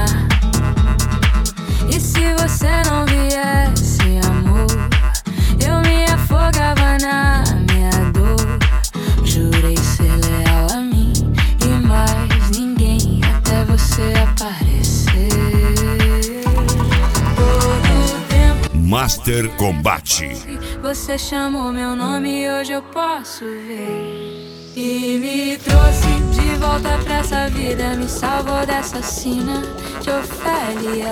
E se você não viesse, amor, eu me afogava na minha dor. Jurei ser leal a mim e mais ninguém, até você aparecer. Todo tempo Master Combate. você chamou meu nome e hoje eu posso ver. E me trouxe de volta pra essa vida, me salvou dessa sina de Ofélia.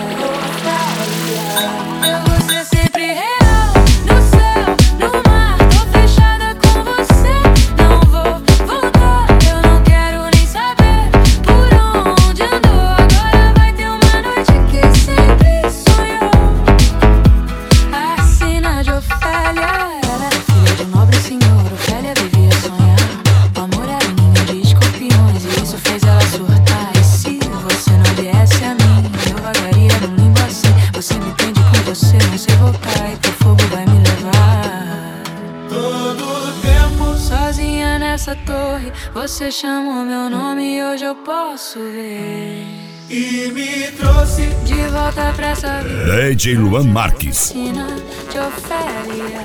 Eu vou ser sempre real, no céu, no mar, tô fechada com você. Não vou voltar, eu não quero nem saber por onde andou. Agora vai ter uma noite que sempre sonhou. A sina de Ofélia era filha de um nobre senhor. Ofélia vivia a sonhar. O amor era ninho de escorpiões e isso fez ela surtar. E se você não viesse a mim, eu vagaria num limbo assim. Você me prende com você, não sei voltar, e pro fogo vai me levar. Todo tempo sozinha nessa torre, você chamou meu nome e hoje eu posso ver. E me trouxe De volta pra essa vida, DJ Luan Marques. sina de Ofélia.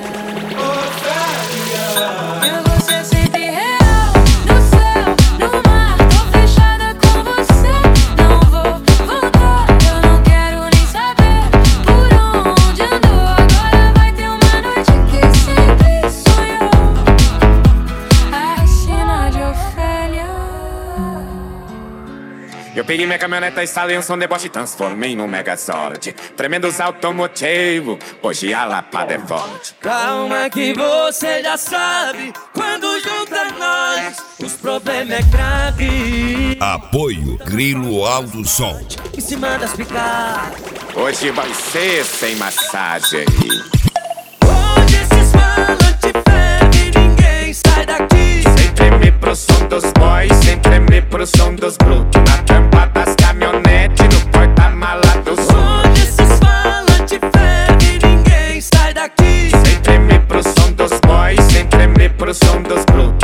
Ofélia. Eu vou ser sempre real, no céu, no mar, tô fechada com você. Não vou voltar, eu não quero nem saber por onde andou. Agora vai ter uma noite que sempre sonhou. A sina de Ofélia. Eu peguei minha caminhoneta, instalei um som deboche e transformei num Megazord. Tremendos automotivo, hoje a lapada é forte. Calma que você já sabe, quando junta nós, os problemas é grave. Apoio Grilo Alto Som. Em cima das picadas, Hoje vai ser sem massagem. onde esses falantes fervem, ninguém sai daqui. Sem tremer pro som dos boys, sem tremer pro som dos Brook. Na tampa das caminhonetes, no porta-mala do Zoom. Onde esses falantes fervem, ninguém sai daqui. Sem tremer pro som dos boys, sem tremer pro som dos Brook.